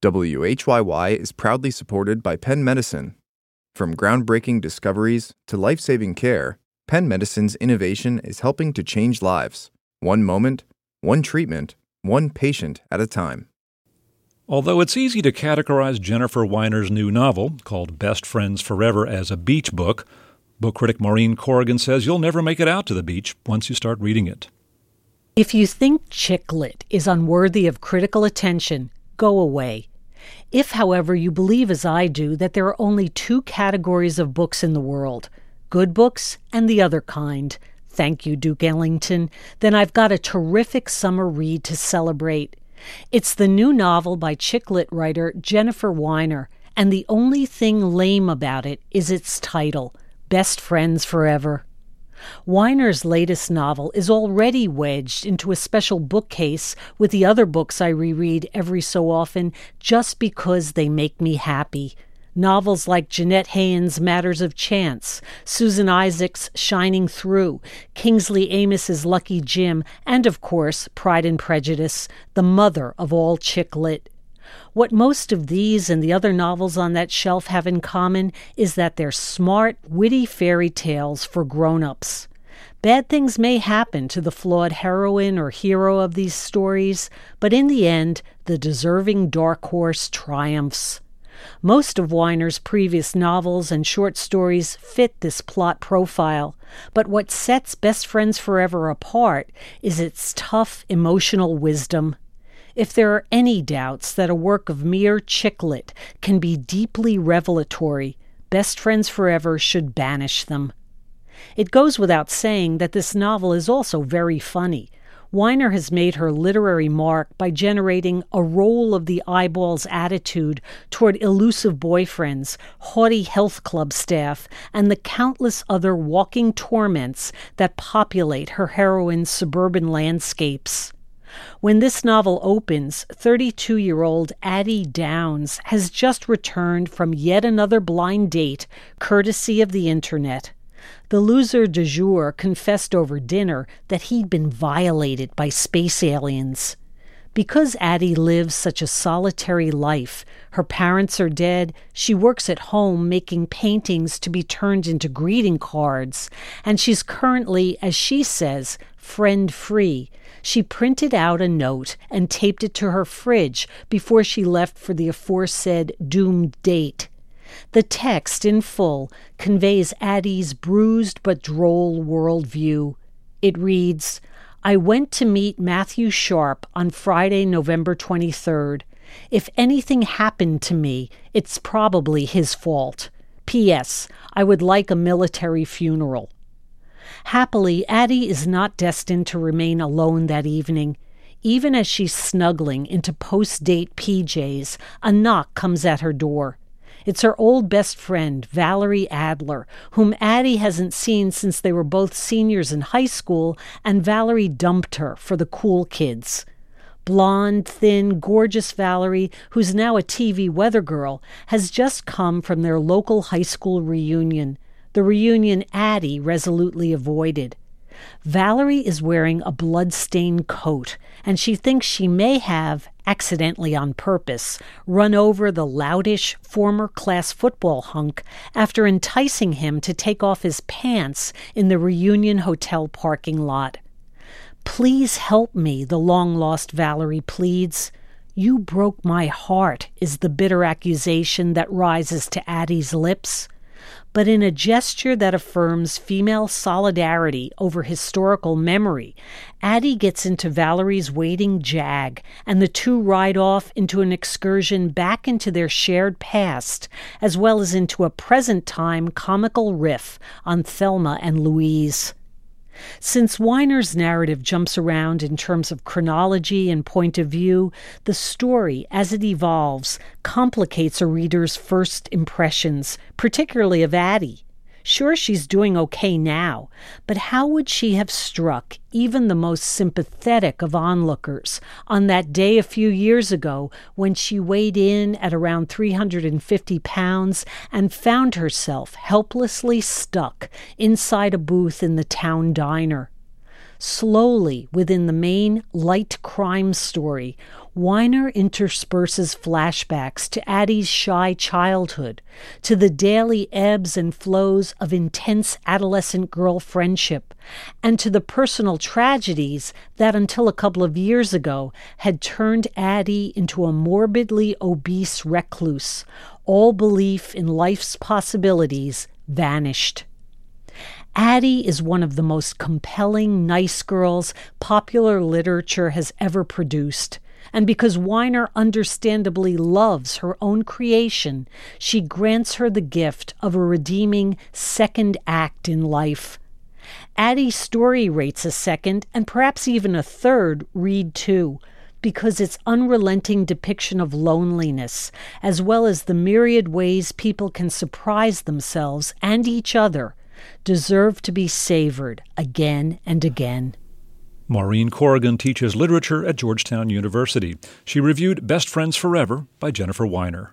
WHYY is proudly supported by Penn Medicine. From groundbreaking discoveries to life-saving care, Penn Medicine's innovation is helping to change lives. One moment, one treatment, one patient at a time. Although it's easy to categorize Jennifer Weiner's new novel, called Best Friends Forever, as a beach book, book critic Maureen Corrigan says you'll never make it out to the beach once you start reading it. If you think chick lit is unworthy of critical attention, go away. If, however, you believe as I do that there are only two categories of books in the world, good books and the other kind, thank you, Duke Ellington, then I've got a terrific summer read to celebrate. It's the new novel by chick lit writer Jennifer Weiner, and the only thing lame about it is its title, Best Friends Forever. Weiner's latest novel is already wedged into a special bookcase with the other books I reread every so often just because they make me happy. Novels like Jeanette Haynes' Matters of Chance, Susan Isaacs' Shining Through, Kingsley Amos's Lucky Jim, and of course, Pride and Prejudice, the mother of all chick lit. What most of these and the other novels on that shelf have in common is that they're smart, witty fairy tales for grown-ups. Bad things may happen to the flawed heroine or hero of these stories, but in the end, the deserving dark horse triumphs. Most of Weiner's previous novels and short stories fit this plot profile, but what sets Best Friends Forever apart is its tough emotional wisdom. If there are any doubts that a work of mere chick lit can be deeply revelatory, Best Friends Forever should banish them. It goes without saying that this novel is also very funny. Weiner has made her literary mark by generating a roll of the eyeballs attitude toward elusive boyfriends, haughty health club staff, and the countless other walking torments that populate her heroine's suburban landscapes. When this novel opens, 32-year-old Addie Downs has just returned from yet another blind date, courtesy of the internet. The loser du jour confessed over dinner that he'd been violated by space aliens. Because Addie lives such a solitary life, her parents are dead, she works at home making paintings to be turned into greeting cards, and she's currently, as she says, friend-free. She printed out a note and taped it to her fridge before she left for the aforesaid doomed date. The text, in full, conveys Addie's bruised but droll worldview. It reads, I went to meet Matthew Sharp on Friday, November 23rd. If anything happened to me, it's probably his fault. P.S. I would like a military funeral. Happily, Addie is not destined to remain alone that evening. Even as she's snuggling into post-date PJs, a knock comes at her door. It's her old best friend, Valerie Adler, whom Addie hasn't seen since they were both seniors in high school, and Valerie dumped her for the cool kids. Blonde, thin, gorgeous Valerie, who's now a TV weather girl, has just come from their local high school reunion, the reunion Addie resolutely avoided. Valerie is wearing a blood-stained coat, and she thinks she may have, accidentally on purpose, run over the loutish former class football hunk after enticing him to take off his pants in the reunion hotel parking lot. Please help me, the long-lost Valerie pleads. You broke my heart, is the bitter accusation that rises to Addie's lips. But in a gesture that affirms female solidarity over historical memory, Addie gets into Valerie's waiting Jag, and the two ride off into an excursion back into their shared past, as well as into a present-time comical riff on Thelma and Louise. Since Weiner's narrative jumps around in terms of chronology and point of view, the story, as it evolves, complicates a reader's first impressions, particularly of Addie. Sure, she's doing okay now, but how would she have struck even the most sympathetic of onlookers on that day a few years ago when she weighed in at around 350 pounds and found herself helplessly stuck inside a booth in the town diner? Slowly, within the main light crime story, Weiner intersperses flashbacks to Addie's shy childhood, to the daily ebbs and flows of intense adolescent girl friendship, and to the personal tragedies that until a couple of years ago had turned Addie into a morbidly obese recluse. All belief in life's possibilities vanished. Addie is one of the most compelling nice girls popular literature has ever produced. And because Weiner understandably loves her own creation, she grants her the gift of a redeeming second act in life. Addie's story rates a second, and perhaps even a third, read too, because its unrelenting depiction of loneliness, as well as the myriad ways people can surprise themselves and each other, deserve to be savored again and again. Maureen Corrigan teaches literature at Georgetown University. She reviewed Best Friends Forever by Jennifer Weiner.